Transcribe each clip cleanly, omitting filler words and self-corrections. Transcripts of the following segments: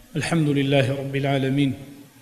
الحمد لله رب العالمين،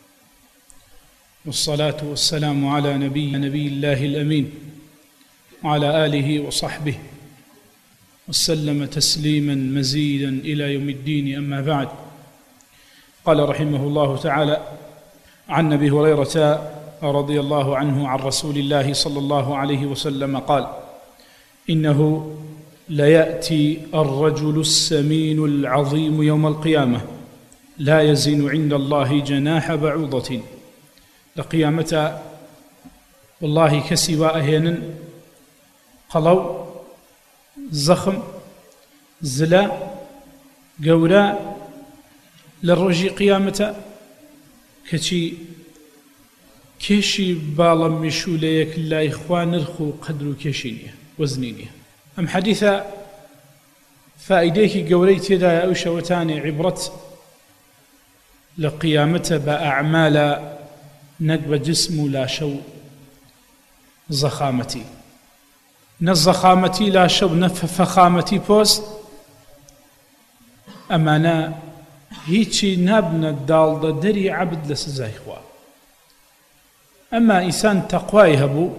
والصلاة والسلام على نبي الله الأمين وعلى آله وصحبه وسلم تسليما مزيدا إلى يوم الدين. أما بعد، قال رحمه الله تعالى عن أبي هريرة رضي الله عنه عن رسول الله صلى الله عليه وسلم قال: إنه ليأتي الرجل السمين العظيم يوم القيامة لا يزن عند الله جناح بعوضة. لقيامة والله كسوا أهينا قلو زخم زلا قولا للرجي قيامة كشي كيشي بالا مشوليك لا إخوان نرخو قدر كيشينيه وزنينيه. أم حديثة فائديك قوليت يدا أو شوتاني عبرت لقيامته بأعمال نقب جسم لا شو زخامتي نزخامتي لا شو نفخامتي بوست أمانا هيتشي نابنا الدال دري عبد لسزاي إخوة. أما إنسان تقوى هبو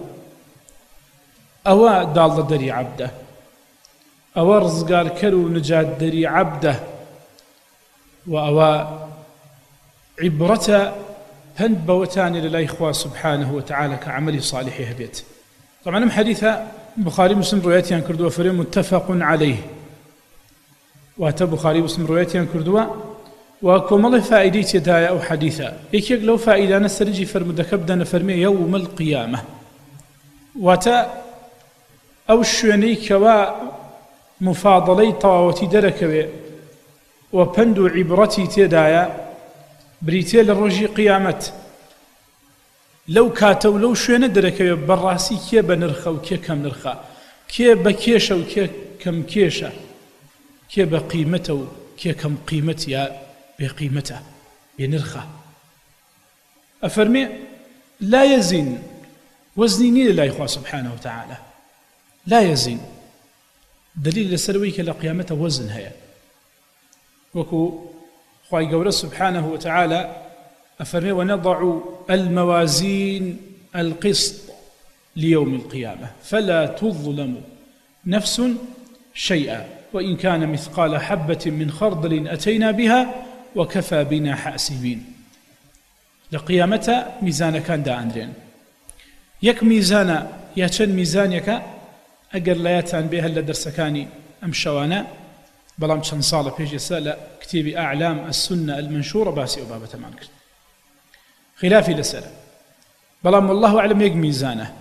أو دال دري عبده أو رزقار كرو نجات دري عبده وأو عبرة هند بوتاني لله إخوة سبحانه وتعالى كعمل صالح هبيت. طبعا من حديثة بخاري مسلم روايتي عن كردوة فريم متفق عليه، واتى بخاري مسلم روايتي عن كردوة وكم الله فائدتي داية أو حديثة يكيق لو فائدة نسرجي فرمدكبدا نفرمي يوم القيامة واتى أو الشيني كوا مفاضلي طواوتي دركوي وبندو عبرتي تدايا بريتيل للرجي قيامت لو كاتو لو شوينه دركوي براسي كي بنرخا وكي كم نرخا كي بكيشه وكي كم كيشه كي بقيمته وكي كم قيمته يا بقيمته بنرخا أفرمي لا يزن وزنيني لله إخوة سبحانه وتعالى لا يزن دليل لسرويك لقيامته وزن هيا وكو خواهي قوله سبحانه وتعالى أفرمي ونضع الموازين القسط ليوم القيامة فلا تظلم نفس شيئا وإن كان مثقال حبة من خردل أتينا بها وكفى بنا حاسبين. لقيامة ميزان كان دا أندرين يك ميزان ياتشن ميزانيك أقر لا ياتان بها لدرسكاني أم شوانا بلام چند صالة بيجي سالة كتيب أعلام السنة المنشورة باسي وبابة تمان كرت خلافي لسالة بلام والله أعلم يق ميزانه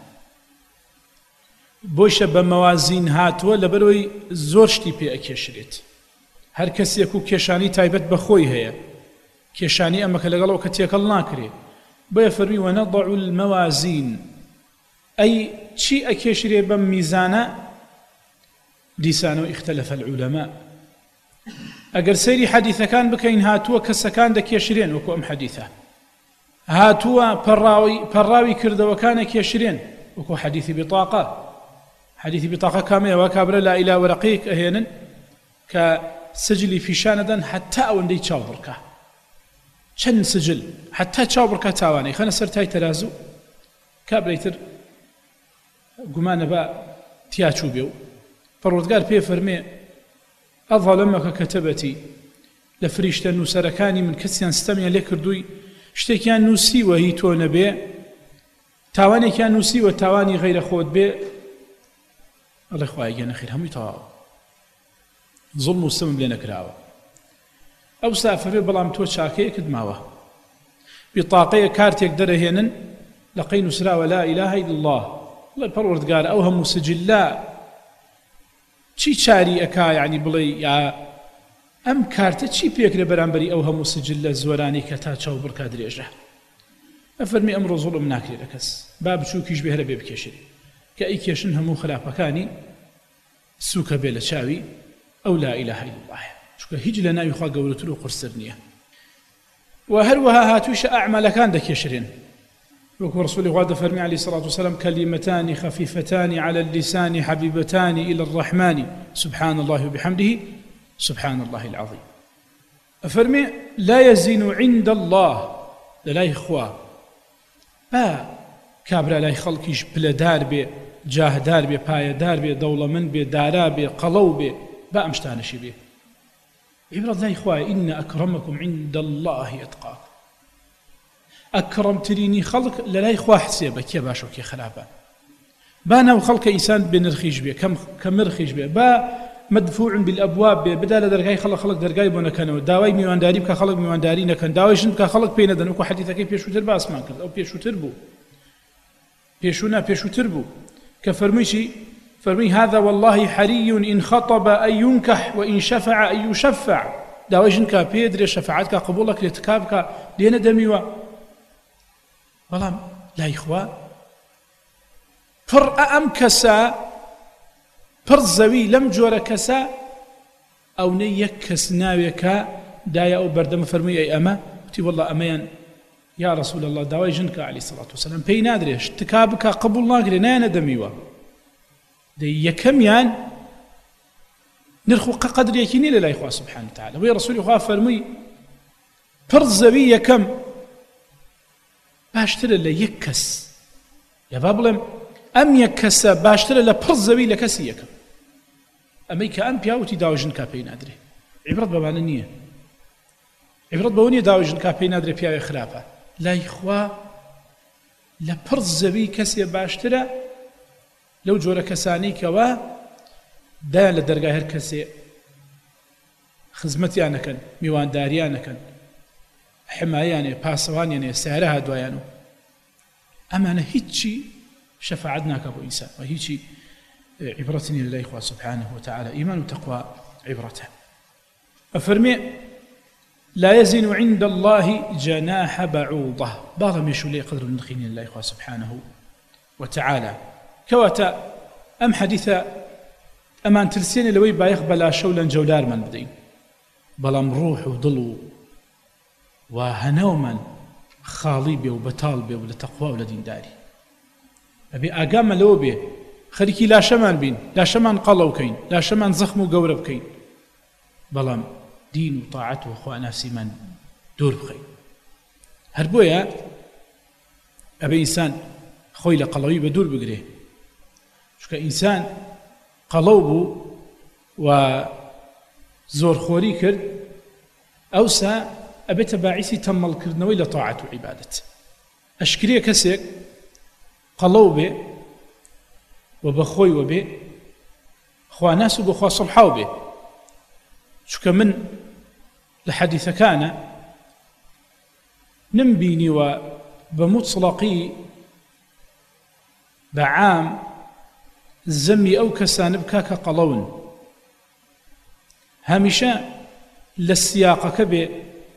بوشة بموازين هاتوا لبروي زورشتي بي أكيشريت هر كسي يكو كيشاني تايبت بخوي هيا كيشاني أما كالغلو كتيكال ناكري بيفرمي ونضع الموازين أي شيء أكيشري بميزانه لسانو اختلف العلماء أجر سيري حديثة كان بكين هاتوا كسكان دك يشرين وكو أم حديثة هاتوا براوي كرد وكان كيشرين وكو حديث بطاقة كامية وكابر لا إله ورقيق أهينا كسجلي في شاندا حتى أوندي تشاوركا شن سجل حتى تشاوركا تاواني خانا سرتاي ترازو كابريتر قمان با تياتشو بيو فالردقال بيه فرمي أظلمك كتبتي لفريشتا نوسركاني من كسيان ستميا لكردوي شتكيان نوسي وهي تون بيه تاواني كان نوسي وتاواني غير خود بيه الله إخوائي جانا خير هم يطاو ظلم وستم بلينا كراوة أو سافر بلام تو شاكي كدماوة بطاقية كارتيك درهينن لقين سرا ولا إله إلا الله الله الردقال أوهم سجلا چی چاری ئەکا یعنی بڵێ یا ئەم کارتە چی پێکرێ بەرامبەری ئەو هەموو سجلە زۆرانی کە تا چاو بڕکا درێژە. ئەفەرمی ئەمڕۆ زوڵم ناکرێت لە کەس با بچووکیش بێ هەرە بێ بکێشێت کە ئەیکێشن هەموو خراپەکانی سووکە بێ لە چاوی ئەو لا ئیلاهە ئیلا اللهە چونکە هیچ لە ناوی خوا گەورەتر و قورستر نییە. و هەروەها هاتوویشە ئەعمالەکان دەکێشرێن وكو رسول الله فرمي عليه الصلاة والسلام كلمتان خفيفتان على اللسان حبيبتان إلى الرحمن سبحان الله وبحمده سبحان الله العظيم. أفرمي لا يزين عند الله لا إخوة با كابرا لا يخلقيش بلدار بي جاهدار بي بايدار بي دولمن بي دارا بي قلو بي با أمشتانشي بي عبرة لا إخوة إن أكرمكم عند الله أتقاكم أكرم تريني خلق لا إخوة حسيبك كي باشو كي خلابا بانا وخلق إنسان بنرخيش بي كمرخيش بي با مدفوع بالأبواب بي بدال درقاي خلق درقاي بونا كانوا داوي ميوانداري بك خلق ميوانداري نكن داوي شن بك خلق بيندن وكو حديثة كي بيشوتر باس ما كرد أو بيشوتر بو بيشوتر بو كفرميشي فرمي هذا والله حري إن خطب أن ينكح وإن شفع أن يشفع داوي شن كا بيدري شفاعتك قبولك لتكابك لينا دميوا بلام لا إخوة فرأ أم كسا فرزوي لم جور كسا أو نيكس ناويكا دايا أو بردم فرمي أي أما قلت والله أميان يا رسول الله داوي جنك عليه الصلاة والسلام بي نادريش تكابك قبول الله لنا ندميوا دي يكميان نرخو قدر يكيني لله إخوة سبحانه وتعالى ويا رسول الله فرمي فرزوي يكم باشتر اللي يكس يا بابلم أم يكس باشتر اللي فرزوي لكسي يكم أميك أم بياوتي داوجن كابي نادري عبرت بمعنى النية عبرت بوني داوجن كابي نادري بياوي خلافة لا إخوة لبرزوي كسي باشتر لو جور كساني كوا دا لدرجة هر كسي خدمتي أنا كان ميوان داري أنا كان حماية يعني باسوان يعني سعرها دويانو أما أنا هيتشي شفاعتنا كابو إنسان وهيتشي عبرتني لله إخوة سبحانه وتعالى إيمان وتقوى عبرته أفرمي لا يزن عند الله جناح بعوضة بعض ميشو لي قدر النخين لله إخوة سبحانه وتعالى كواتا أم حديثة أمان ترسيني لوي بايخ بلا شولا جولار من بدين بلام روح وضلو وهنوما خالي بي وبطال بي ولتقوى ولدين داري أبي أقام لو بي خليكي لا شمان بين لا شمان قلو كين لا شمان زخم وقورب كين بلام دين وطاعته وأخوانا سيمان دور بخير هربويا أبي إنسان خوي لقلوي بدور بقريه شو كإنسان قلوبه وزور خوري كرد أوسا أبيت باعثي تم الكردنوي لطاعة وعبادة أشكريه كسيك قلوبه وبخوي وبه خوا ناس وبخوا صلحاو به شو كمن لحديث كان نمبيني وبمطلقي بعام زمي أو كسان بكاك قلون هامشا للسياق كبه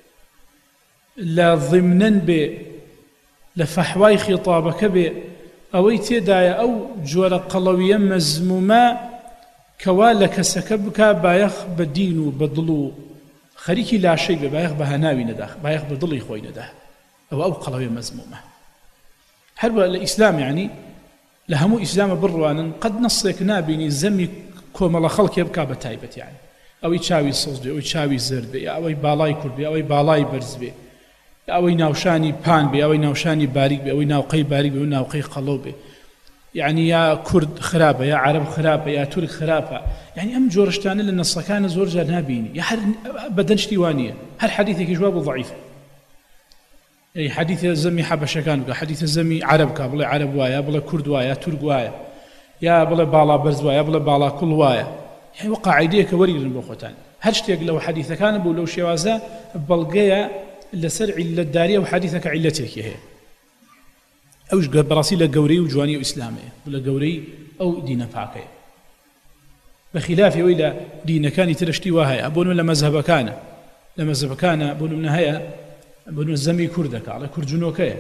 لضمنا به لفحواي خطابك به أو تدايا أو جوال قلويا مزموما كوالك سكبك بايخ بدينو بدلو خريكي لا شيء بايخ بهناوي نداخ بايخ بدلي خوي نداخ أو قلويا مزمومة حرب الإسلام يعني لهمو إسلام بروانا قد نصيك نابيني زمي كوملا خلق يبكى بتايبت يعني أو يتشاوي صوص بي أو يتشاوي زرد بي أو بالاي كرد بي أو بالاي برز بي أو ناوشاني بان بي أو ناوشاني باريك بي أو ناوقي باريك بي أو ناوقي قلوب بي يعني يا كرد خرابة يا عرب خرابة يا ترك خرابة يعني أم جورشتان لأن الصكان زور جانبيني يا هل بدنش ديوانية هل حديثك جواب ضعيف أي حديث الزمي حبشة كان حديث الزمي عرب كابل عرب وايا بلا كرد وايا ترك وايا يا بلا بالا برز وايا بلا بالا كل وايا يعني وقع عيديك وريد بوختان هل اشتيق لو حديث كان بو لو شوازا بلقيا لسرع للدارية وحديثك علتك هي أوش براسي لقوري وجواني وإسلامي ولا قوري أو دين فاكي بخلاف وإلى دين كان ترشتي وهي أبون ولا مذهب كان أبون من هيا أبون الزمي كردك على كرجنوكي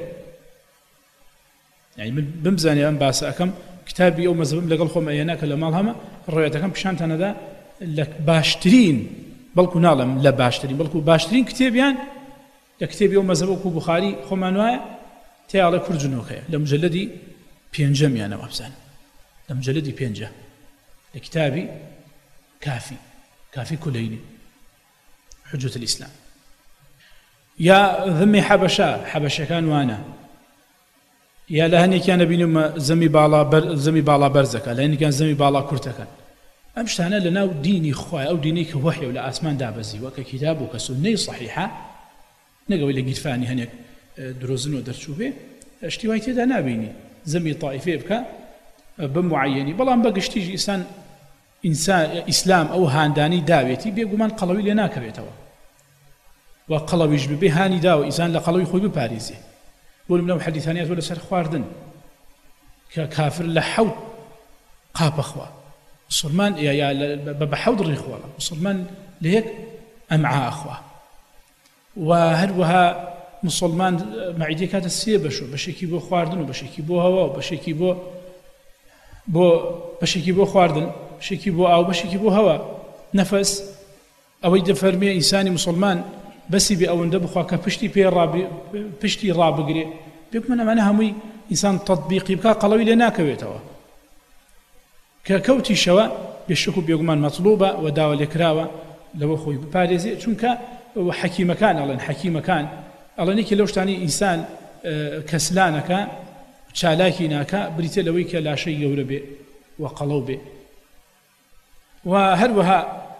يعني بمزاني أم باس أكم كتابي أو مذهب لقل خم أيناك لمالهما الرؤية كم بشانت أنا ذا لك باشترين بلكو نعلم لا باشترين بلكو باشترين كتاب يعني كتاب يوم مذهبك بخاري خمانوها تيالله كرجنوكه لمجلدي بينجم يعني وابسان لمجلدي بينجه لكتابي كافي كليني حجة الإسلام یا ذمی حەبەشەکان وانە، یا لە هەنێکیانە بینم زەمی باڵا بەرزەکە، لە هەنێکیان زەمی باڵا کورتەکەن. ئەم شتانە لە ناو دینی خوای، ئەو دینەی کە وحی و لە ئاسمان دابەزیوە کە کتاب و کە سونەی صحیحە، نەگەوەی لە گیرفانی هەنێک درۆزن و دەرچوو بێ، شتی وای تێدا نابینی زەمی تائیفێ بکە بە معەیەنی. بەڵام بە گشتیژی ئیسلام ئەو هاندانی داوێتی بێگومان قەڵەوی لێ ناکەوێتەوە، و قەڵەویش ببێ هانی داوە ئیسان لە قەڵەوی خۆی بپارێزێ. بۆ لەو حەدیثانەیە زۆر لەسەر خواردن کە کافر لە حەوت قاپە خوا، مسلمان بە حەوت ڕێخواڵە، مسلمان لە یەک ئەمعا ئەخوا. و هەروەها مسلمان مەعیدەی کاتە سێ بەشۆ، بەشێکی بۆ خواردن و بەشێکی بۆ هەوا و بەشێکی بۆ خواردن، بەشێکی بۆ ئاو، بەشێکی بۆ هەوا. نەفەس ئەوەی دەفەرمێ ئینسانی مسلمان بەسی بێ ئەوەندە بخوا کە پشتی ڕابگرێ. بێکمە ئەمانە هەمووی ئینسان تەطبیقی بکە قەڵەوی لێ ناکەوێتەوە، کە کەوتیشەوە بێشک و بێگومان مەطلوبە و داوا لێکراوە لەوە خۆی بپارێزێ. چونکە حەکیمەکان ئەڵێنێکی لەو شتانی ئینسان کەسلانەکە چالاکی ناکە بریتە لەوەی کە لاشەی گەورە بێ و قەڵەو بێ. و هەروەها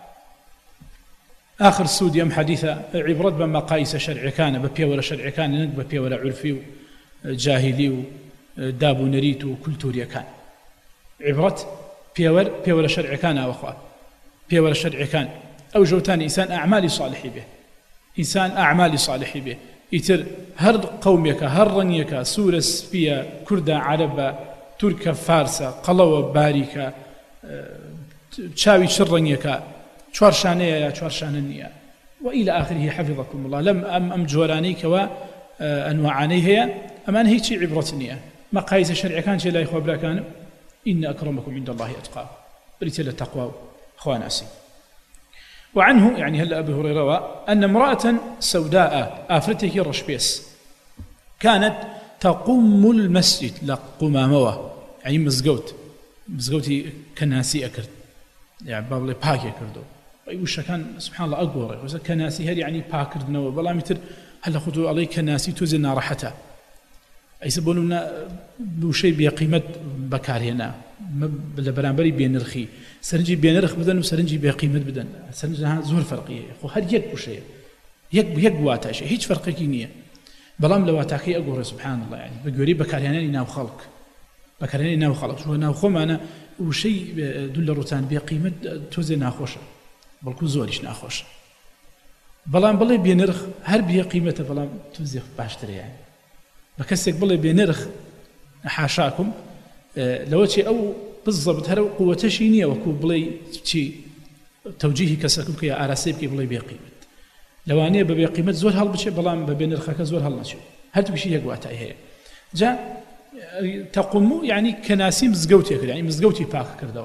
آخر سوودی ئەم حەدیثە عیبرەت بە مەقایسە شەرعیەکانە، بە پێوەرە شەرعیەکان، نەک بە پێوەرە عورفی و جاهیلی و دابوونەریت و کولتوریەکان. عیبرەت پێوەرە شەرعیەکان ئاوەخوا، پێوەرە شەرعیەکان ئەو ژەوتانی ئینسان ئەعمالی صالحی بێ، ئینسان ئەعمالی صالحی بێ. ئیتر هەر قەومێکە، هەر ڕەنگێکە، سوورە، سپیە، کوردە، عەرەبە، تورکە، فارسە، قەڵەوە، باریکە، چاوی چ ڕەنگێکە، چوار شانەیە یا چوار شانە نییە، وإلى آخره حفظكم الله. لەم ئەم جۆرانەی کەوە ئەنواعانەی هەیە، ئەمان هیچی عیبرەت نییە. مەقایسە شەرعیەکان چێ لای خوا براکانم؟ إن أكرمكم عند الله أتقاكم، بریتە لە تەقوا و خواناسی. وعنه يعني هلا أبي هريرة أن امرأة سوداء آفرتك رشبيس كانت تقم المسجد لقماموة، يعني مزقوتي كناسي أكرد، يعني بابلي باكي أكردو. وش كان سبحان الله أقوى وإذا كناسي هل يعني باكرد نوى بلا مثل هل خذوا عليه كناسي توزن راحتها أي سبولنا بوشي بقيمة بكارهنا لبرانبري بينرخي سرنجي بينرخ بدن وسرنجي بقيمة بدن، سرنجي زور فرقية خو هر يك بوشي يك واتا شيء هيج فرق كينية. بلام لواتاكي أقول سبحان الله يعني بقولي بكارهنا ناو خلق، بكارهنا ناو خلق شو ناو خو معنا وشي دول روتان بقيمة توزن ناخوشة بلكو زوريش ناخوشة. بلام بلي بينرخ هر بقيمته بلام توزيخ باشتري يعني بكسك بلي بينرخ حاشاكم لو شيء أو بالضبط هرو قوة شينية وكو بلي شيء توجيهي كسكم كي أراسيب كي بلي بقيمة لو أنا بقيمة زور هل بشيء بلام بينرخك زور هل نشوف هل تبي شيء يقوى هي جاء تقوم يعني كناسي مزجوتي كده يعني مزجوتي باك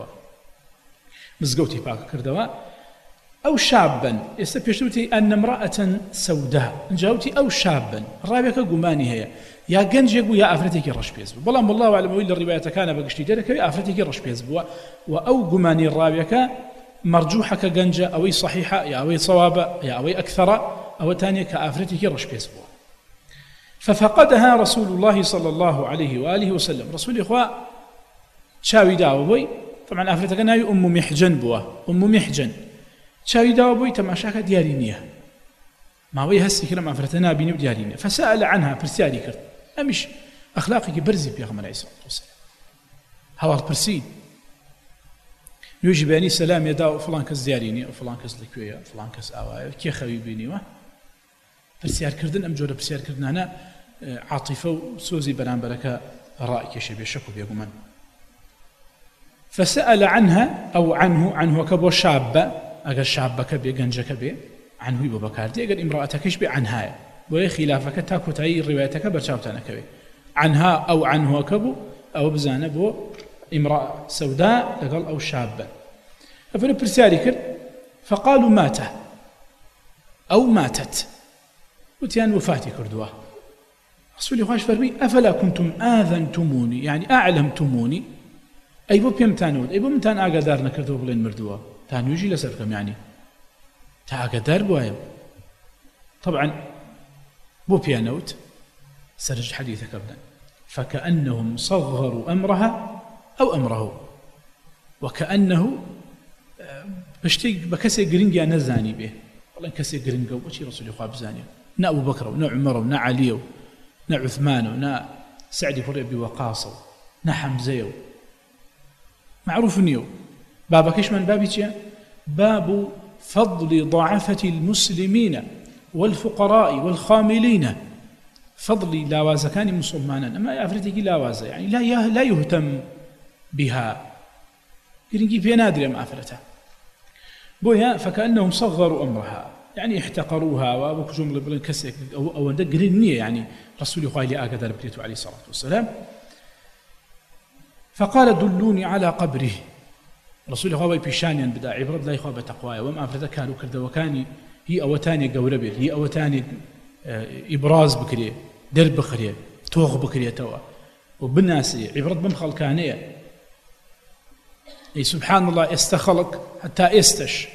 كردوا أو شابا استبشرتي أن امرأة سوداء جاوتي أو شابا رابك قماني هي يا جنج يقول يا أفرتك رش بيزبو بلام الله أعلم وإلا الرواية كان بقشتي ذلك يا أفرتك رش بيزبو وأو قماني الرابك مرجوحة كجنجة أو صحيحة يا أو صوابة يا أو أكثر أو تانية كأفرتك رش بيزبو ففقدها رسول الله صلى الله عليه وآله وسلم. رسول إخوة شاوي داوبوي طبعا أفرتك ناوي أم محجن بوا أم محجن شاوي داوبوي تماشاك ديارينية ما وي هسي كلام أفرتنا بيني وديارينية فسأل عنها برسيالي كرت أمش أخلاقك برزي بيغمر عليه الصلاة والسلام هوار برسين يوجي باني سلام يداو فلان كز ديارينية وفلان كز لكوية وفلان كز آوايا كي خوي بيني برسيار كردن أم جورة برسيار كردن أنا عاطفة وسوزي برانبرك رأيك شبه شكو بيقومن فسأل عنها أو عنه كبو شابة أقل شابة كبي جنجة كبي عنه يبو بكاردي أقل امرأتك يشبه عنها وهي خلافك تاكو تعي روايتك برشاوتانا كبي عنها أو عنه كبو أو بزانة بو امرأة سوداء أقل أو شابة فأنا برسياري كرد فقالوا ماته أو ماتت وتيان وفاتي كردوه رسولي خواش فرمي أفلا كنتم آذنتموني يعني أعلمتموني أي بو بيمتانود أي بو متان آقادار نكردو بلين مردوه تان يجي لسركم يعني تا آقادار بوايم طبعا بو بيانوت سرج حديثك ابدا فكأنهم صغروا أمرها أو أمره وكأنه بشتي بكسي جرينجا نزاني به والله كسي جرينجا وشي رسول الله بزاني نا أبو بكر ونا عمر ونا علي ونا عثمان ونا سعد بن أبي وقاص نا حمزة معروف نيو بابا كيش من بابي باب فضل ضعفة المسلمين والفقراء والخاملين فضل لاوازكان مسلمانا أما أفريتك لاوازة يعني لا يهتم بها يرنجي في نادر ما أفرتها بويا فكأنهم صغروا أمرها يعني احتقروها وبكجمل بالكسك أو دقرين نية يعني رسول الله لي آقدر بكريته عليه الصلاة والسلام فقال دلوني على قبره رسول الله بيشانيا بدا عبرة لا يخوى بتقوايا وما أفرتها كانوا كرده وكاني هي أوتاني قوربه هي أوتاني إبراز بكريه در بكريه توغ بكريه توا وبالناس عبرة بمخل كانية أي سبحان الله استخلق حتى استش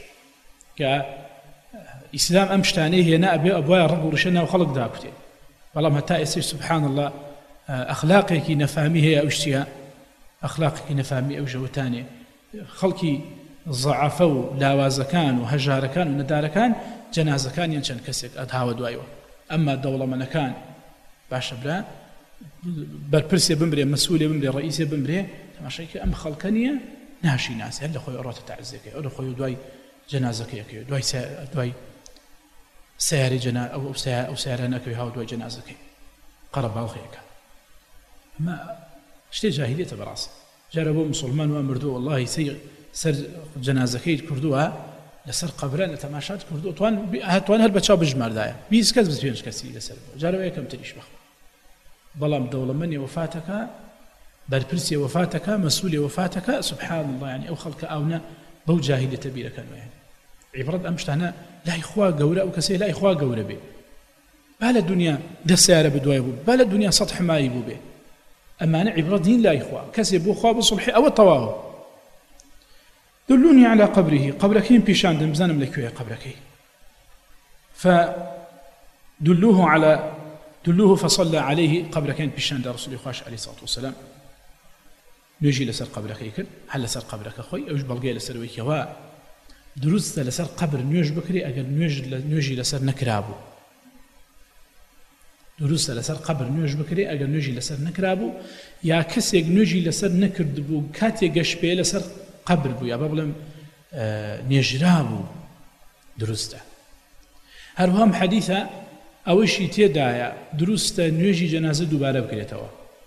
كإسلام أمشتانيه هنا أبوايا رب ورشنا وخلق داكتي والله حتى استش سبحان الله أخلاقك نفهميه أو اشتياء أخلاقك نفهميه أو جوتاني خلقي ضعفوا لاوازكان وهجاركان ونداركان جنازكان ينشان كسك أدها دوايوه أما الدولة من كان باش بلا بربرسي بمبري مسؤولي بمبري رئيسي بمبري تماشي أم خلقانية ناشي ناس هل خوي أرات تعزيك أو خوي دواي جنازك دواي سياري جنا أو سيارنا كي هاو دواي جنازك قرب الخيك ما اشتي جاهلية براس جربوا مسلمان وأمردوا والله سر جنازكي كردوها لسر قبران تماشات كردو توان هل بتشاب جمال دايا بيس كذب بتفينش كسي لسر جربوا كم تريش بخ ظلام دولة مني وفاتك بربرسي وفاتك مسؤولي وفاتك سبحان الله يعني أو خلق أونا بو جاهلية تبيرة كانوا يعني عبرة أمشتنا لا إخوة قورة أو كسي لا إخوة قورة به بال الدنيا ده السيارة بدواي بو بال الدنيا سطح ما يبو به أما أنا عبرة دين لا إخوة كسي بو خواب الصلحي أو الطواه دلوني على قبره قبركين بيشان دمزانم لكوية قبركي دلوه فصلى عليه قبركين بيشان دا رسول الله عليه الصلاة والسلام نجي لسر قبركي كر هل لسر قبرك أخوي أوش بلغي لسر ويكوا دروس لسر قبر نيوش بكري أجل نيوجي لسر نكرابو دروس لسر قبر نيوش بكري أجل نيوجي لسر نكرابو يا كسيك نيوجي لسر نكردبو كاتي قشبه لسر قبر بو يا بابلم نيجرابو درسته هروهم حديثة أوشي تيدايا درسته نيجي جنازة دوباره بكريتوا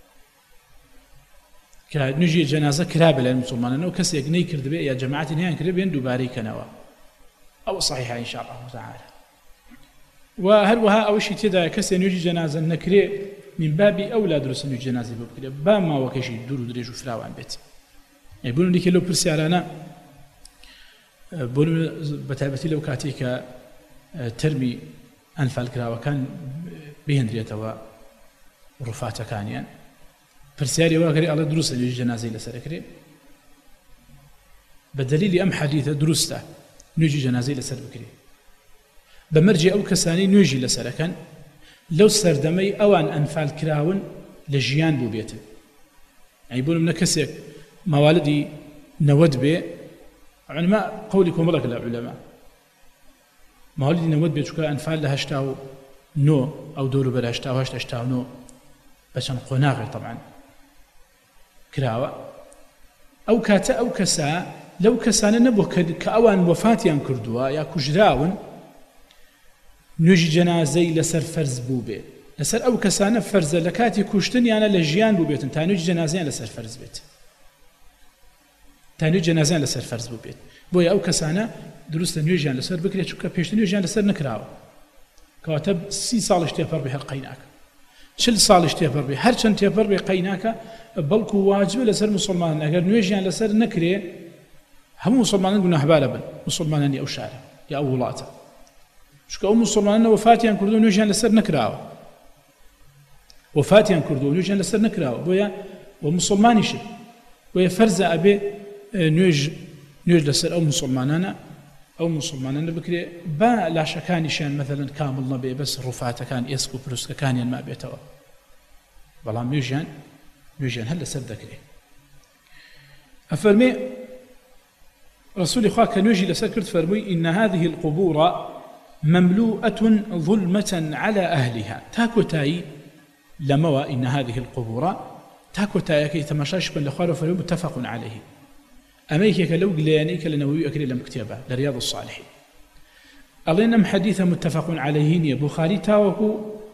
كنيجي جنازة كرابة للمسلمان وكسي يقني كردبه يا جماعة نهاية كردبين دوباري كنوا أو صحيحة إن شاء الله تعالى وهروها أوشي تيدايا كسي نيجي جنازة نكري من باب أولى درس نيجي جنازة بكري باب ما وكشي دورو دريجو فراوان بيت يقولون لك لو برسي علىنا بقولون بتعبتي لو كاتيك ترمي أنفال كرا وكان بهندريتوا رفاته كانيا برسياري واقري على دروس الجنازة لسركري بدليل أم حديث دروسته نيجي جنازة لسر بكري بمرجي أو كساني نيجي لسركن لو سردمي أوان أنفال كراون لجيان بو بيته يعني يقولون من كسيك موالدي نود به علماء قولكم لك العلماء موالدي نود به شكا أنفال لها اشتاو نو أو دورو بلا اشتاو نو بشان قناغي طبعا كراوة أو كاتا أو كسا لو كسانا نبو كأوان وفاتيان كردوا يا كجراون نجي جنازي لسر فرز بوبي لسر أو كسانا فرز لكاتي كشتن يعني لجيان بوبيتن تا نجي جنازيان لسر فرز بيت تا نجي جنازيان لسر فرز بوبيت بويا أو كسانا دروست نجيان لسر بكري شكا بيشت نجيان لسر نكراوة كاتب 30 سال اشتفر بها القيناك 40 سال اشتفر بها هر چند تفر بها قيناك بلكو واجب لسر مسلمان اگر نجيان لسر نكري هم مسلمان قلنا حبالا بن مسلمان أو شارع يا أو ولاته شكا أو مسلمان وفاتيان كردو نجيان لسر نكراوة وفاتيان كردو نجيان لسر نكراوة بويا ومسلماني شد ويا فرز أبي نيج لسر أو مسلمانانا ئەو مسلمانانە بکرێ با لاشەکانیشیان مەثەڵەن کامڵ نەبێ بەس ڕووفاتەکان ئێسک و پروسکەکانیان ما بێتەوە بەڵام نوێژیان هەر لەسەر دەکرێت ئەفەرمێ رسول خوا کە نوێژی لەسەر کرد فەرمووی إن هذه القبور مملوءة ظلمة على أهلها تاكوتاي لموا إن هذه القبور تاكوتاي كي تماشاش بن لخوار فلو متفق عليه أميك لو قليانيك لنووي أكري لم كتابة لرياض الصالحين ألينم حديث متفق عليه يا بخاري تاوكو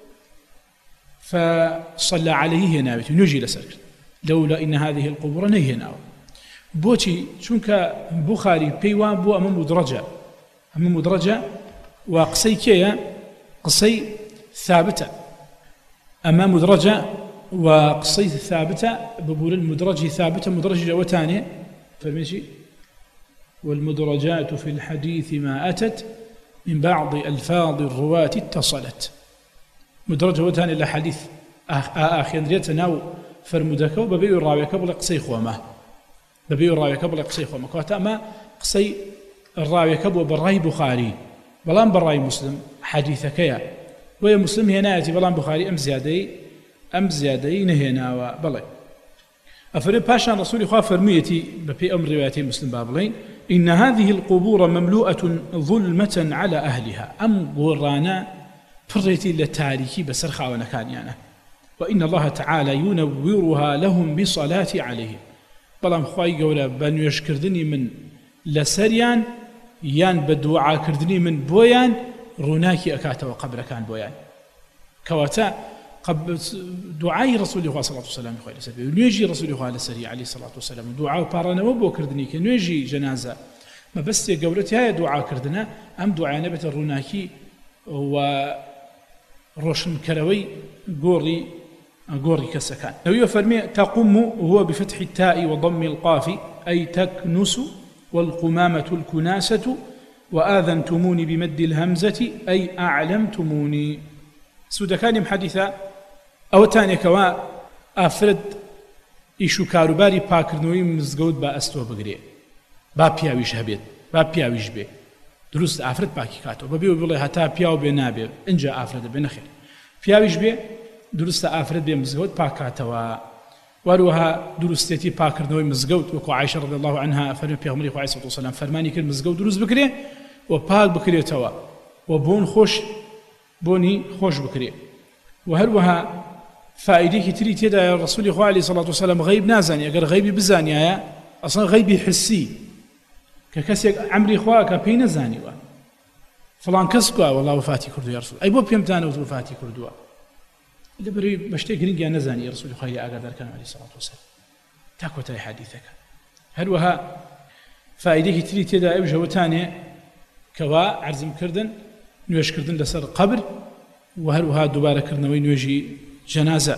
فصلى عليه هناوي نجي لسرك لولا إن هذه القبور نهيناو بوشي چونك بخاري بيوان بو أمام مدرجة وقصي كيا قصي ثابتة أمام مدرجة وقصي ثابتة بقول المدرج ثابتة مدرجة وتانية فمشي والمدرجات في الحديث ما أتت من بعض ألفاظ الرواة اتصلت مدرجة وتانية لحديث آخر ريتناو فرمودكو ببيو الراوي قبل قصي خوامه ببيو الراوي قبل قصي خوامه كواتا ما قصي الراوي قبل بالراي بخاري بلان بالراي مسلم حديثك يا ويا مسلم هنا يأتي بلان بخاري أم زيادي نهينا وبلي أفرم باشا رسول الله فرميتي ببي أمر روايتي مسلم بابلين إن هذه القبور مملوءة ظلمة على أهلها أم قرانا فريتي لتاريكي بسرخا ونكانيانا وإن الله تعالى ينورها لهم بصلاة عليه بلام خواهي قولا بانو يشكردني من لسريان يان بدعاء كردني من بويان روناكي أكاتا وقبر كان بويان كواتا قبل دعاء رسول الله صلى الله عليه وسلم خير سبيل نيجي رسول الله عليه الصلاة والسلام دعاء بارنا وبو كردني كنيجي جنازة ما بس يقولتي هاي دعاء كردنا أم دعاء نبت الروناكي وروشن كروي قوري كسكان لو يفرمي تقم هو بفتح التاء وضم القاف أي تكنس والقمامة الكناسة وآذنتموني بمد الهمزة أي أعلمتموني سودكاني محدثة أو تاني كوا أفرد إيشو كاروباري باكرنوي مزگود با أستو بگري با پیاویش هبید با پیاویش بي درست أفرد باكي كاتو ببيو بيولي هتا پیاو بي نابي انجا أفرد بي نخير پیاویش بي درست أفرد بي مزگود باكاتوا وروها درستي باكرنوي مزگود وكو عائشة رضي الله عنها فرمي پیغمبري عليه الصلاة والسلام فرماني كل مزگود درست بكري وباك بكري توا وبون بوني خوش بكري وهروها فائدة تري تيدا يا رسول الله عليه الصلاة والسلام غيب نازاني أقر غيبي بزاني يا أصلا غيبي حسي ككسي عمري خواك بين زاني فلان كسكوا والله وفاتي كردو يا رسول أي بو بيمتانا وفاتي كردو لبري بشتي قرنجي نزاني يا رسول الله أقر كان عليه الصلاة والسلام تاكو تاي حديثك هروها فائدة تري تيدا أوجه وتاني كوا عرزم كردن نوێژ کردن لەسەر قبر و هەروەها دووبارەکردنەوەی نوێژی جەنازە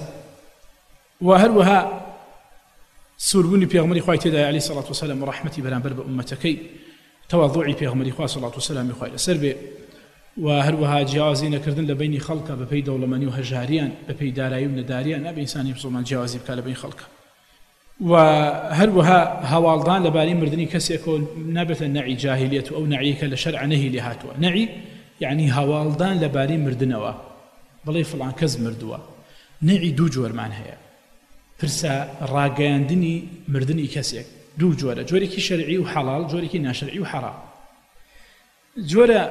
و هەروەها سووربوونی پێغمبەری خوای تێدایە عەلەیهی سەڵات وسەلام و ڕەحمەتی بەرامبەر بە ئوممەتەکەی تەواضوعی پێغمبەری خوا سەڵات وسەلامی خوای لەسەر بێ و هەروەها جیاوازی نەکردن لە بینی خەڵکە بەپێی دەوڵەمەندی و هەژاریان بەپێی دارایی و نەداریان نابێ ئینسانی مسلمان جیاوازی بکات لە بین خەڵکە و هەروەها هەواڵدان لەبارەی مردنی کەسێکەوە نابێتە نەعی جاهیلیەت و ئەو نەعیەکە لە شەرع نەهی لێ هاتووە نەعی يعني هەواڵدان لەبارەی مردنەوە بڵێ فڵان کەس مردووە نەعی دوو جۆرمان هەیە پرسە ڕاگەیاندنی مردنی کەسێک دوو جۆرە جۆرێکی شەرعی و حەڵاڵ جۆرێکی ناشەرعی و حەرام جۆرە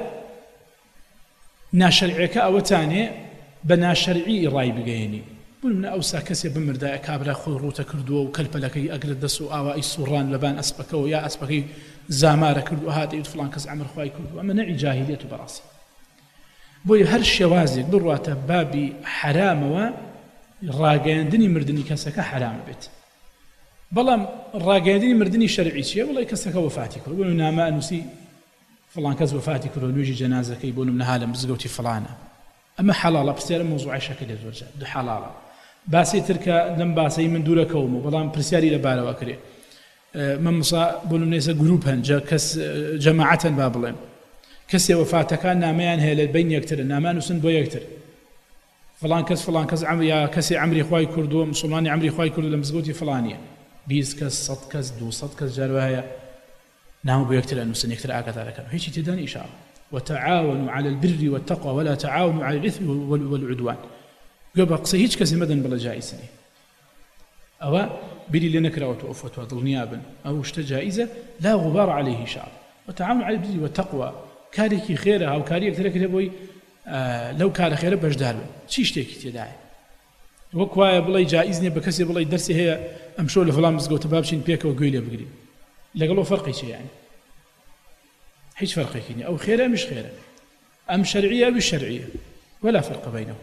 ناشەرعیەکە ئەوەتانێ بە ناشەرعی ڕای بگەیەنی بڵمە ئەوسا کەسێ بمردایە کابرا خۆی ڕوتە کردووە و کەلپەلەکەی ئەگرێت دەست و ئاوایی سوڕان لەبان ئەسپەکەەوە یا ئەسپەکەی زامارە کردو هاتەیت فڵان کەس عەمر خوای کردووە ئەمە نەعی جاهیلیەت و بەڕاستی بۆیە هەر شێوازێک بڕواتە بابی حرامەوە ڕاگەیاندنی مردنی کەسەکە حرامە بێت بەڵام ڕاگەیاندنی مردنی شەرعی چییە بڵێ کەسەکە وەفاتی کرد بۆ نامە ئەنووسی فڵان کەس وەفاتی کرد و نوێژی جەنازەکەی بۆ نمونە لە مزگەوتی فڵانە ئەمە حەڵاڵە پرسیارە مۆزوعی شەکە لێ زۆرجار دوو حەڵاڵە باسی ترکە لەم باسەی من دوورەکەوم و بەڵام پرسیاری لەبارەوە کرێ مەمسا بۆ نمونێسە گروپ هەن کەس جەماعەتەن با بڵێن کەسێ وەفاتەکان نامەیان هەیە لە بین یەکترن نامان نووسن بۆ یەکتر فڵان کەس یا کەسێ عەمری خوای کردووە مسڵمانی عەمری خوای کردو لە مزگەوتی فڵانیە 20 کەس 100 کەس 200 کەس جار وایە نام بيكتر أن سنكتر أكثر كانوا هيك تداني إشارة وتعاونوا على البر والتقوى ولا تعاونوا على الإثم والعدوان قبل قصيهش كسي مدن بلا جائزة أو بلي لنكره وتوفت وظل نيابا أو اشت جائزة لا غبار عليه إشارة وتعاونوا على البر والتقوى كاريكي خيرها أو كاريك ترك لبوي لو كان خيره باش دار شي شتيك تداعي وكوايا بلاي جائزني بكسي بلاي درسي هي امشوا لفلان مسقوت بابشين بيك وقيله بقري لقالوا فرقي شيء يعني هيش فرق كيني او خيره مش خيره ام شرعيه مش شرعيه ولا فرق بينهم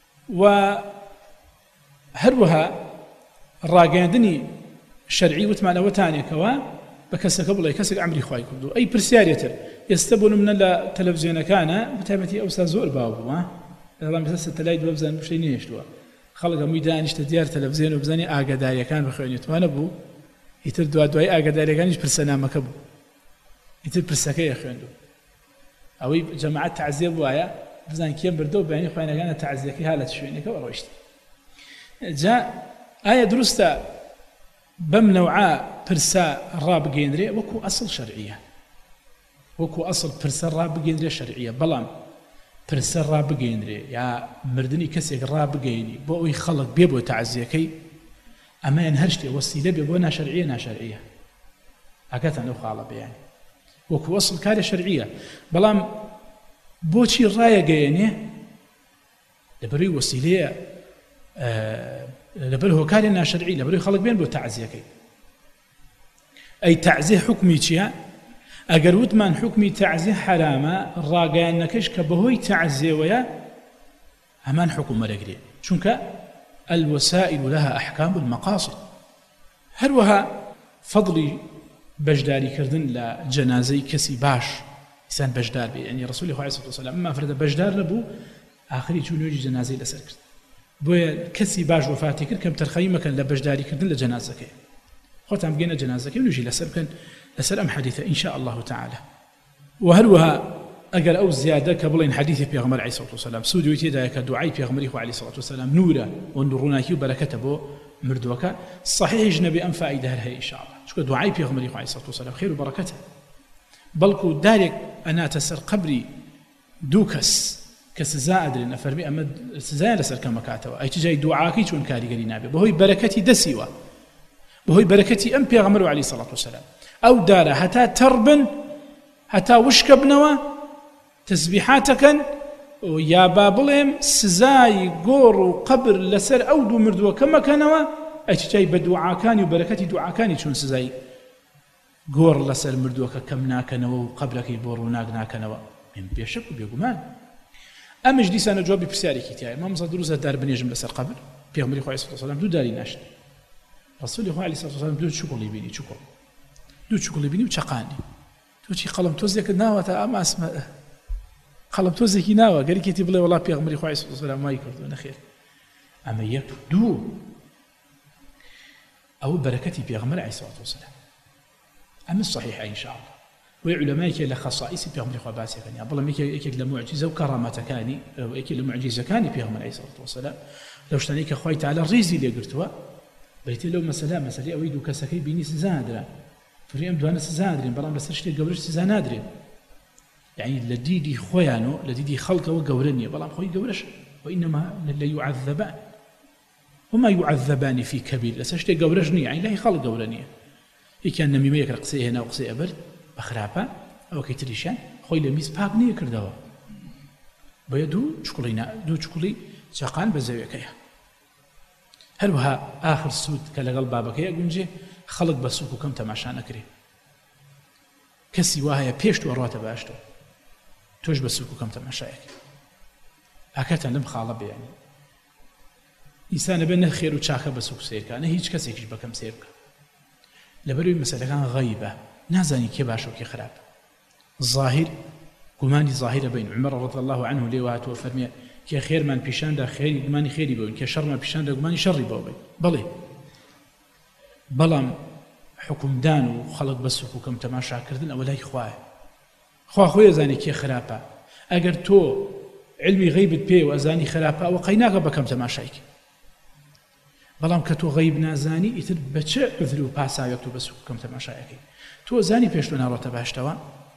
وهروها الراقاندني الشرعي وتمانا وتاني كوا بكسك بلاي كسك عمري خواي كبدو اي برسياريتر يستبون من التلفزيون كان بتامتي او زور باو ما الله مسس تلايد وبزن مش نيشتوا خلق ميدان اشتديار تلفزيون وبزني اقداري كان بخوينيت وانا بو يتردوا دواي اقداري كان برسنا مكبو يتر برسكيه خويندو او جماعه تعذيب وايا بزن كيم بردو بيني خوينا كان تعذيكي حاله شويني كوروشت جاء ايه درستا بمنوعاء برسا راب جينري وكو اصل شرعيه وكو اصل برسا راب جينري شرعيه بلان برسا راب جينري يا مردني كسيك راب جيني بو يخلق بيبو تعزيكي اما ينهرشتي وسيله بيبو نا شرعيه هكذا نو خالب يعني وكو اصل كاري شرعيه بلان بوشي رايه جيني لبري وسيله لبره كارنا شرعي لبره خلق بين بو تعزيكي اي تعزيه حكمي تشيا اگر وتمان حكمي تعزيه حرامه راقانكش كبهوي تعزيه ويا امان حكم مرقري چونك الوسائل لها احكام المقاصد هروها فضلي بجداري كردن لجنازي كسي باش انسان بجدار بي يعني رسول الله عليه الصلاه والسلام ما فرد بجدار لبو اخري چون يجي جنازي لسر كرد بۆیە کەسی باش وفاتی کرد کەم تەرخەی مەکەن لە بەشداریکردن لە جەنازەکەی خۆتان بگەنە جەنازەکەی و نوێژی لەسەر بکەن لەسەر ئەم حەدیثە ئینشاء الله تعالى وهروها ئەگەر ئەو زیادە کە بڵێن حەدیثی پێغەمبەر عەلەیهی سەڵات وسەلام سوودی تێدایە کە دوعای پێغەمبەری خوا عەلەیهی سەڵات وسەلام نورە و ڕووناکی و بەرەکەتە بۆ مردووەکە صحیحش نەبێ ئەم فائیدە هەر هەیە ئینشاء الله چونکە دوعای پێغەمبەری خوا عەلەیهی سەڵات وسەلام خێر و بەرەکەتە بەڵکو دارێک ئەناتە سەر قەبری دوو کەس كسزاء أدري أفرمي أما سزاء لسر كما كاتوا أي تجاي دعاكي شون كاريجري نابي بهوي بركتي دسيوا بهوي بركتي أم بيغمروا عليه الصلاة والسلام أو دار حتى تربن حتى وشكبنوا تسبيحاتك ويا بابلهم سزاي قور قبر لسر أو دو مردوا كما كانوا أي تجاي بدعاكاني وبركتي دعاكاني شون سزاي قور لسر مردوا كم ناكنوا قبرك يبوروا ناكنوا من بيشك وبيقومان أمش دي سنة جوابي بسياريكي تاعي ما مصدر روزة دار بنيجم لسر قبر بيغمري خواه عليه الصلاة والسلام دو داري ناشد رسول الله عليه الصلاة والسلام دو شكل يبيني دو شكل يبيني وشقاني دو شي قلم توزيك ناوة تا أما اسمه قلم توزيك ناوة قال كي تبلي والله بيغمري خواه عليه الصلاة والسلام ما يكردو نخير أما يك دو أو بركتي بيغمري عليه الصلاة والسلام أما الصحيح إن شاء الله وعلماء كلا خصائص بيغمر خوا باسي كاني ابل ميك يك لمعجزه وكرامه كاني ويك لمعجزه كاني بيغمر عليه الصلاه والسلام لو شتنيك خوي تعالى الريزي اللي قلتوا بيتي لو مساله اويدو كسكي بيني سزادرا فريم دوان سزادرين بلان بس شتي قبرش سزانادرين يعني لديدي خويانو لديدي خلقه وقورني بلان خوي قبرش وانما لا يعذبان وما يعذبان في كبير لسشتي قبرشني يعني لا خلق قورني كان نميمه يقصي هنا وقصي ابر بخرابة أو كيتريشان خوي لميز باق نية كردوا بيا دو شكولي شقان بزاوية كيا هلوها آخر سود كالغل بابا كيا قنجي خلق بسوكو كم تماشان أكري كسي واهي بيشتو أروات باشتو توش بسوكو كم تماشايك هكذا لم خالب يعني إنسان بين خير وشاكا بسوك سير كان هيج كسيكش بكم سير لبروي مسألة كان غيبة نازاني كي باش وكي خراب الظاهر قماني ظاهرة بين عمر رضي الله عنه ليوات وفرمي كي خير من بيشان دا خير قماني خيري بوين كي شر من بيشان دا قماني شري بوين بلي بلام حكم دان وخلق بسوك وكم تماشا كردن أولاي خواه زاني كي خرابا أقر تو علمي غيبت بي وأزاني خرابا وقيناك بكم تماشايك بەڵام کە تۆ غەیب نازانی ئیتر بەچە عذر و پاساوێک تۆ بەس بکەم تەماشایەکەی تۆ زانی پێش تۆ ناڕۆتە باشتەوە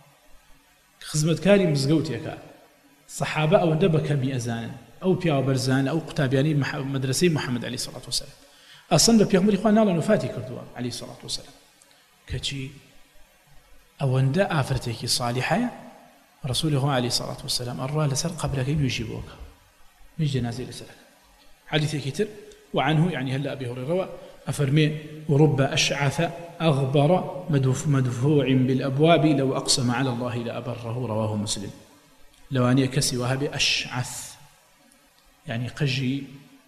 خزمەتکاری مزگەوتێکە سەحابە ئەوەندە بەکەمی ئەزانن ئەو پیاوە بەرزانە ئەو قوتابیانی مەدرسەی محەممەد عەلەیهی سەڵات وسەلام ئەسڵەن بە پێغەمبەری خوا ناڵێن وفاتی کردووە عەلەیهی سەڵات وسەلام کەچی ئەوەندە ئافرەتێکی صالیحەیە ڕسوولی خوا عەلەیهی سەڵات وسەلام ئەڕوا لەسەر قەبرەکەی نوێژی بۆکە نوێژ جەنازەی لەسەرەکە حديثي كتر وعنه يعني هلا أبي هريرة أفرمي ورب أشعث أغبر مدفوع بالأبواب لو أقسم على الله لأبره رواه مسلم لو أن يكسي وهبي أشعث يعني قجي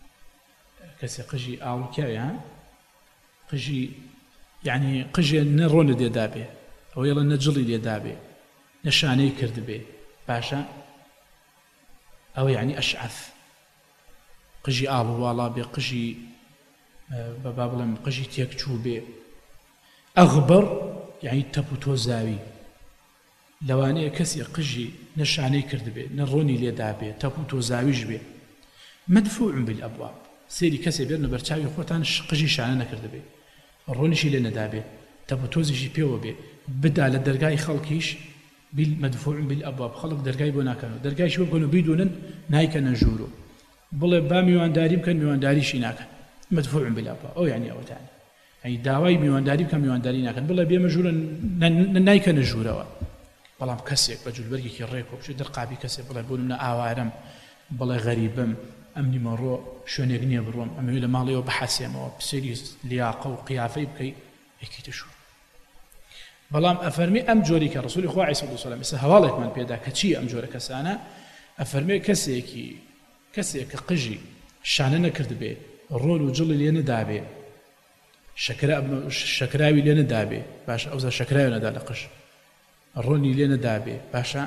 كسي قجي أو كيا قجي يعني قجي نرون دي دابي أو يلا نجلي دي دابي نشاني كرد بي باشا أو يعني أشعث قجي آل والا بي قجي بابلم قجي تيكچو بي أغبر يعني تبوتو زاوي لواني كسي قجي نشاني كرد بي نروني ليدا بي تبوتو زاويج بي مدفوع بالأبواب سيري كسي بيرنا برچاوي خوتان قجي شاننا كرد بي روني شي لنا دابي تبوتو زي بيو بي بدا لدرجاي خلقيش بالمدفوع بالأبواب خلق درجاي بونا كانوا درجاي شو بكونوا بيدونن نايكا نجورو بڵێ با میوانداری بکەن میوانداریشی ناکەن مدفوع بالأبواب ئەو يعني ئەو تانی يعني داوای میوانداری بکەن میوانداری ناکەن بڵێ بێمە ژوورە نایکەنە ژوورەوە بەڵام کەسێک بە جولبەرگێکی ڕێک و بچێت دەرقابی کەسێک بڵێ بۆ نمونە ئاوارەم بڵێ غەریبم ئەم نیمەڕۆ شوێنێک نییە بڕۆم ئەمەوێت لە ماڵەوە بەحەسێمەوە پسێری لیاقە و قیافەی بکەی یەکیتە ژوور بەڵام ئەفەرمی ئەم جۆری کە ڕسوولی خوا عەلەیهی سەلام ئێستا هەواڵێکمان پێدا کە چی ئەم جۆرە کەسانە ئەفەرمێ کەسێک کە قژی شانە نەکرد بێ ڕۆل و جڵی لێ نەدابێ شەکراوی لێ نەدابێ باشە ئەوزە شەکراوی نەدا لە قژ ڕۆنی لێ نەدابێ باشە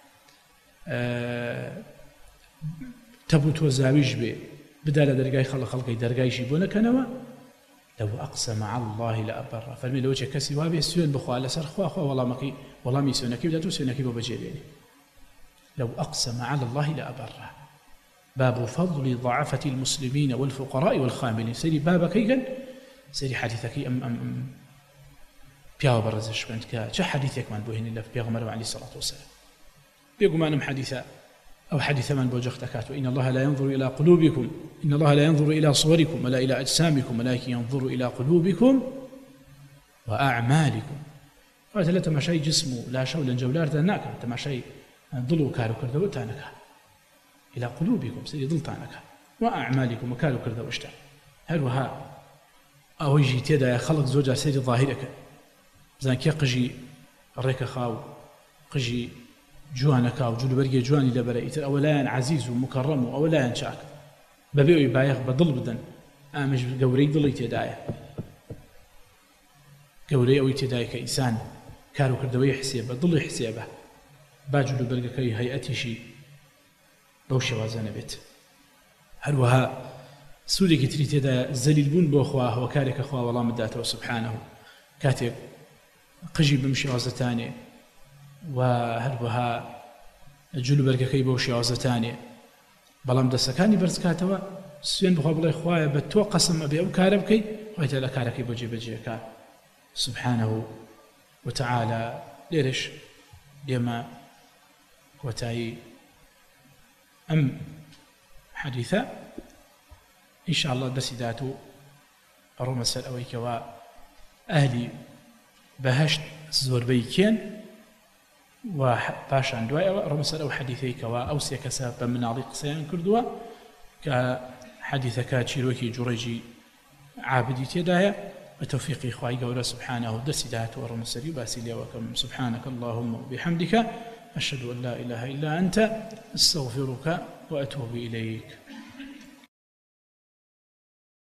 تەبوتۆ زاویش بێ بدا لە دەرگای خەڵقی دەرگایشی بۆ نەکەنەوە لو أقسم على الله لأبره فەرمی لەوە کەسی وابێ سوێن بخوا لەسەر خوا وەڵامەکەی وەڵامی سوێنەکەی بدات و سوێنەکەی بۆ بەجێبێنێ لو أقسم على الله لأبره باب فضل ضعفة المسلمين والفقراء والخاملين سيري بابا كيغن سيري حديثك أم بياو برزش بنت كا حديثك من بوهن الله في بيغمر عليه الصلاة والسلام بيقول ما نم حديثا أو حديث من بوجختكات وإن الله لا ينظر إلى قلوبكم إن الله لا ينظر إلى صوركم ولا إلى أجسامكم ولكن ينظر إلى قلوبكم وأعمالكم قالت لا تماشي جسمه لا شولا جولار تناك تماشي ضلوا كارو كردو تانك إلى قلوبكم سيدي ضلتانك وأعمالكم وكالوا كردو اشتا هلوها أو يجي تيدا خلق زوجة سيدي ظاهرك زان كي قجي ريك خاو قجي جوانك أو جلو برقي جواني لبرئيتر أولان عزيز ومكرم وأولان شاك ببيعو يبايخ بضل بدن مش قوري ضلي تيدايا قوري أو تيدايا كإنسان كارو كردوي حسيبه ضلي حسيبه باجلو برقي كي هيئتي شي بوشي وازانه بيت هروها سوري كتري تيدا زليل بون بو خواه وكارك خواه والله مداته سبحانه كاتب قجي بمشي وازتاني وهروها جلو بركي بوشي وازتاني بلام دسكاني برزكاتوا سوين بخوا بلاي خواه بتو قسم ابي او كاربكي ويتا لا كاركي بوجي بجيكا سبحانه وتعالى ليش لما وتاي أم حديثة إن شاء الله دسيداتو أروم السلأويك وأهلي بهشت زور بيكين وباش عن دواء أروم السلأو حديثيك وأوسيا كسابا من عضيق سيان كردوا كحديثة كاتشيروكي جريجي عابدي تيدايا وتوفيقي إخوائي قولا سبحانه دسيداتو أروم السلأو باسيليا وكم سبحانك اللهم وبحمدك أشهد أن لا إله إلا أنت أستغفرك وأتوب إليك